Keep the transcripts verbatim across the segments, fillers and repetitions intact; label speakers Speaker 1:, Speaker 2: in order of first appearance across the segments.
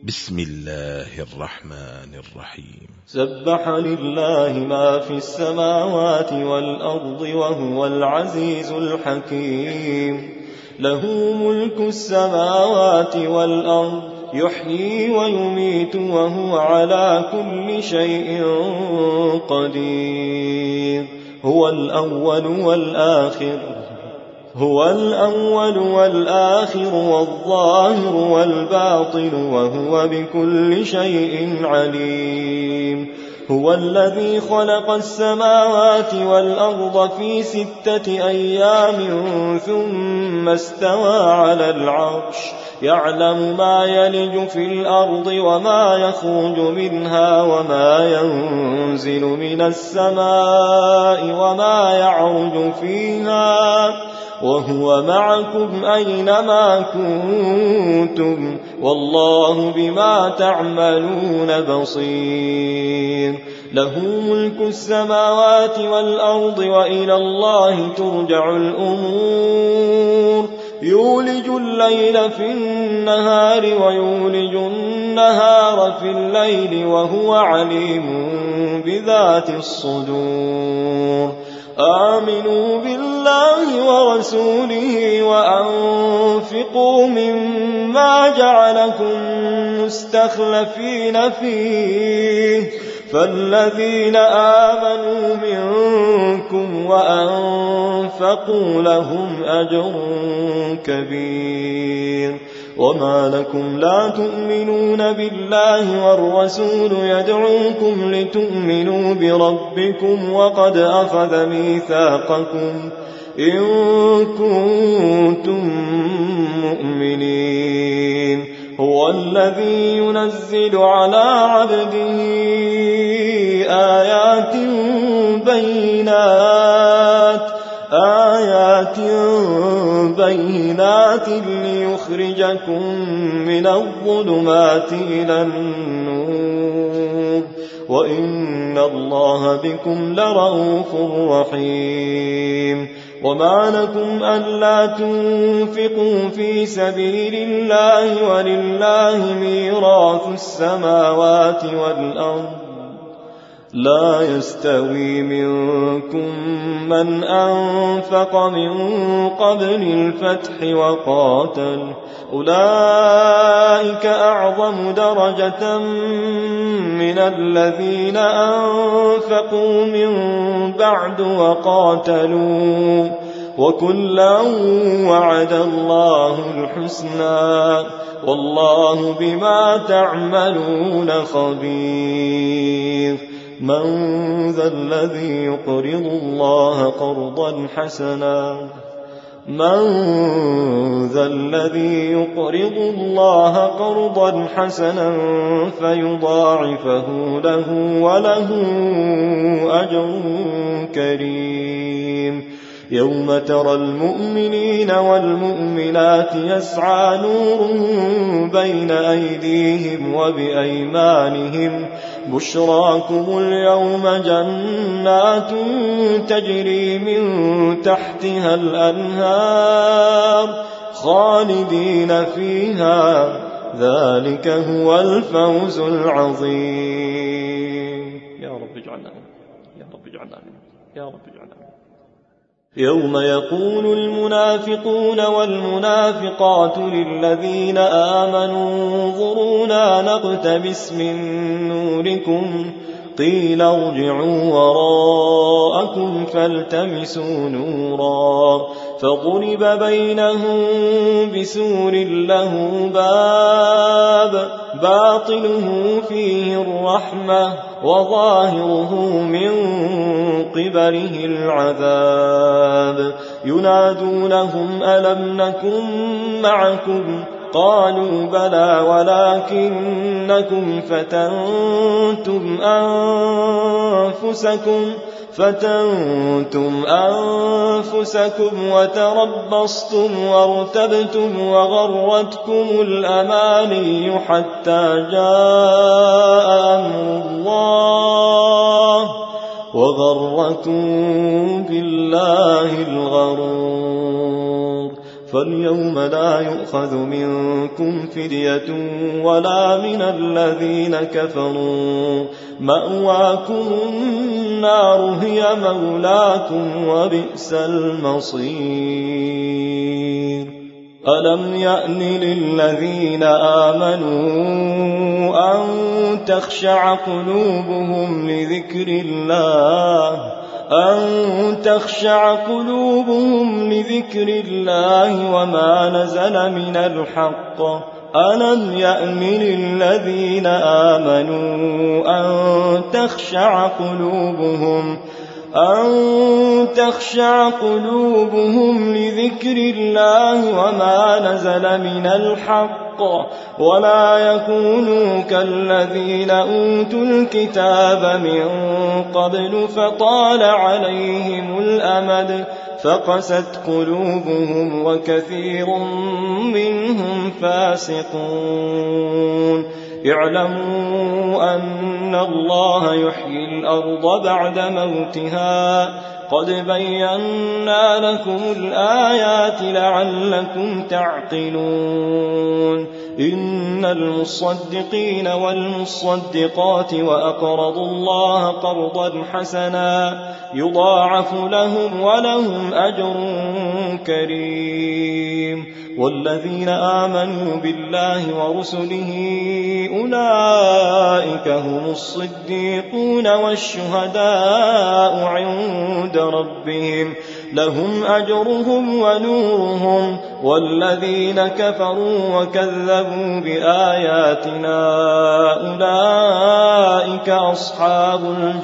Speaker 1: بسم الله الرحمن الرحيم.
Speaker 2: سبح لله ما في السماوات والأرض وهو العزيز الحكيم. له ملك السماوات والأرض يحيي ويميت وهو على كل شيء قدير. هو الأول والآخر هو الأول والآخر والظاهر والباطن وهو بكل شيء عليم. هو الذي خلق السماوات والأرض في ستة أيام ثم استوى على العرش يعلم ما يلج في الأرض وما يخرج منها وما ينزل من السماء وما يعرج فيها وهو معكم أينما كنتم والله بما تعملون بصير. له ملك السماوات والأرض وإلى الله ترجع الأمور. يولج الليل في النهار ويولج النهار في الليل وهو عليم بذات الصدور. آمنوا بالله ورسوله وأنفقوا مما جعلكم مستخلفين فيه فالذين آمنوا منكم وأنفقوا لهم أجر كبير. وما لكم لا تؤمنون بالله والرسول يدعوكم لتؤمنوا بربكم وقد أخذ ميثاقكم إن كنتم مؤمنين. هو الذي ينزل على عبده آيات بينات آيات بينات ليخرجكم من الظلمات إلى النور وإن الله بكم لرءوف رحيم. وما لكم ألا تنفقوا في سبيل الله ولله ميراث السماوات والأرض لا يستوي منكم من أنفق من قبل الفتح وقاتل أولئك أعظم درجة من الذين أنفقوا من بعد وقاتلوا وكلا وعد الله الحسنى والله بما تعملون خبير. من ذا الذي يقرض الله قرضا حسنا من ذا الذي يقرض الله قرضا حسنا فيضاعفه له وله أجر كريم. يوم ترى المؤمنين والمؤمنات يسعى نورهم بين أيديهم وبأيمانهم بشراكم اليوم جنات تجري من تحتها الأنهار خالدين فيها ذلك هو الفوز العظيم. يا رب اجعلنا يا رب اجعلنا يا رب اجعلنا. يوم يقول المنافقون والمنافقات للذين آمنوا انظرونا نقتبس من نوركم قيل ارجعوا وراءكم فالتمسوا نورا فضرب بينهم بسور له باب باطنه فيه الرحمة وظاهره من قبله العذاب. ينادونهم ألم نكن معكم قالوا بلى ولكنكم فتنتم أنفسكم فتنتم أنفسكم وتربصتم وارتبتم وغرتكم الأماني حتى جاء أمر الله وغركم بالله الغرور فاليوم لا يؤخذ منكم فدية ولا من الذين كفروا، مأواكم النار هي مولاكم وبئس المصير. ألم يأن للذين آمنوا أن تخشع قلوبهم لذكر الله أن تخشع قلوبهم لذكر الله وما نزل من الحق. ألم يأن للذين آمنوا أن تخشع قلوبهم أن تخشع قلوبهم لذكر الله وما نزل من الحق ولا يكونوا كالذين أوتوا الكتاب من قبل فطال عليهم الأمد فقست قلوبهم وكثير منهم فاسقون. اعلموا أن الله يحيي الأرض بعد موتها قد بينا لكم الآيات لعلكم تعقلون. إن المصدقين والمصدقات وأقرضوا الله قرضا حسنا يضاعف لهم ولهم أجر كريم. والذين آمنوا بالله ورسله أولئك هم الصديقون والشهداء عند ربهم لهم أجرهم ونورهم. والذين كفروا وكذبوا بآياتنا أولئك أصحاب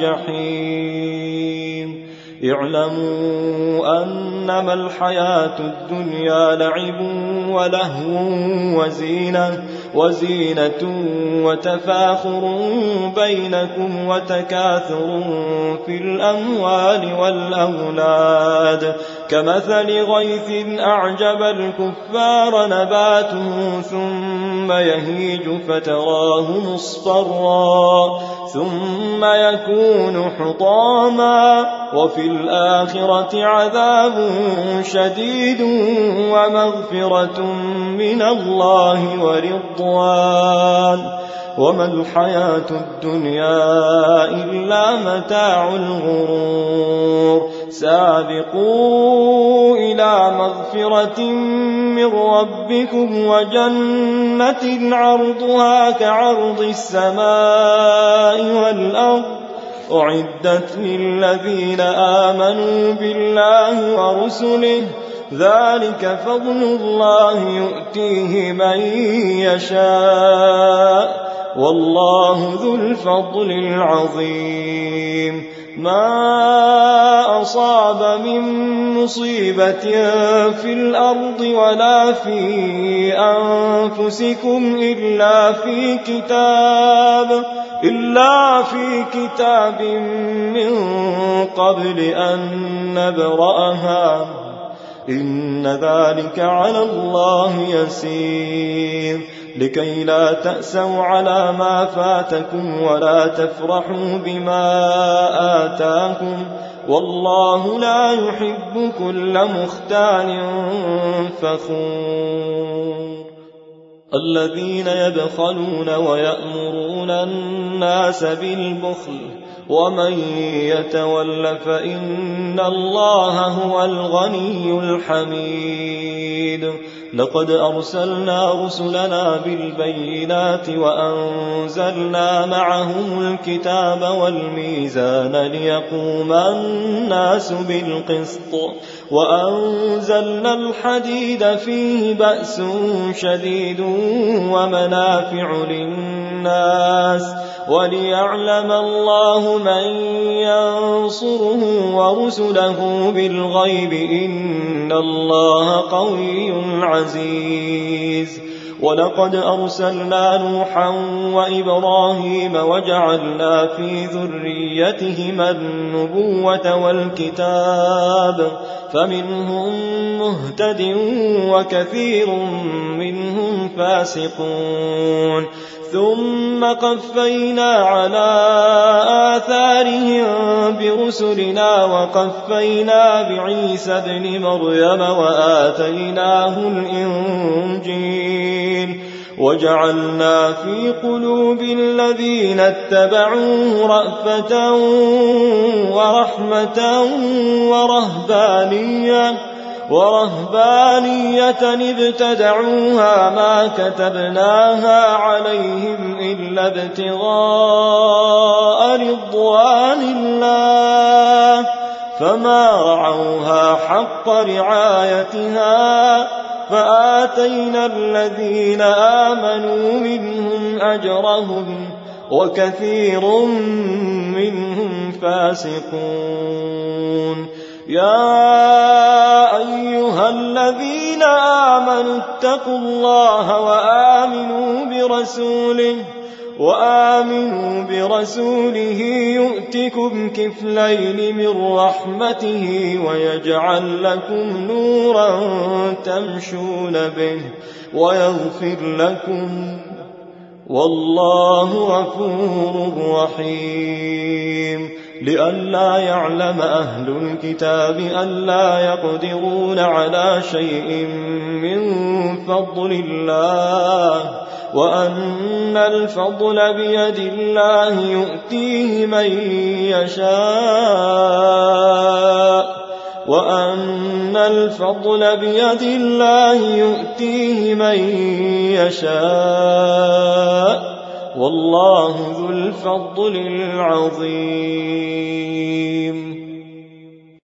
Speaker 2: الجحيم. اعلموا أنما الحياة الدنيا لعب ولهو وزينة وزينة وتفاخر بينكم وتكاثر في الأموال والأولاد كمثل غيث أعجب الكفار نباته ثم يهيج فتراه مصفرا ثم يكون حطاما وفي الآخرة عذاب شديد ومغفرة من الله ورضوان وما الحياة الدنيا إلا متاع الغرور. سابقوا إلى مغفرة من ربكم وجنة عرضها كعرض السماء والأرض أعدت للذين آمنوا بالله ورسله ذلك فضل الله يؤتيه من يشاء والله ذو الفضل العظيم. ما أصاب من مصيبة في الأرض ولا في أنفسكم إلا في كتاب إلا في كتاب من قبل أن نبرأها إن ذلك على الله يسير. لكي لا تأسوا على ما فاتكم ولا تفرحوا بما آتاكم والله لا يحب كل مختال فخور. الذين يبخلون ويأمرون الناس بالبخل ومن يتول فإن الله هو الغني الحميد. لقد أرسلنا رسلنا بالبينات وأنزلنا معهم الكتاب والميزان ليقوم الناس بالقسط وأنزلنا الحديد فيه بأس شديد ومنافع للناس وليعلم الله من ينصره ورسله بالغيب إن الله قوي عزيز. ولقد أرسلنا نوحا وإبراهيم وجعلنا في ذريتهما النبوة والكتاب فمنهم مهتد وكثير منهم فاسقون. ثم قفينا على آثارهم برسلنا وقفينا بعيسى ابن مريم وآتيناه الإنجيل وجعلنا في قلوب الذين اتبعوه رأفة ورحمة ورهبانية ورهبانية ابتدعوها ما كتبناها عليهم إلا ابتغاء رضوان الله فما رعوها حق رعايتها فآتينا الذين آمنوا منهم أجرهم وكثير منهم فاسقون. يا أيها الذين آمنوا اتقوا الله وآمنوا برسوله وآمنوا برسوله يؤتكم كفلين من رحمته ويجعل لكم نورا تمشون به ويغفر لكم والله غفور رحيم. لئلا يعلم أهل الكتاب ألا يقدرون على شيء من فضل الله وأن الفضل بيد الله يؤتيه من يشاء وأن الفضل بيد الله يؤتيه من يشاء والله ذو الفضل العظيم.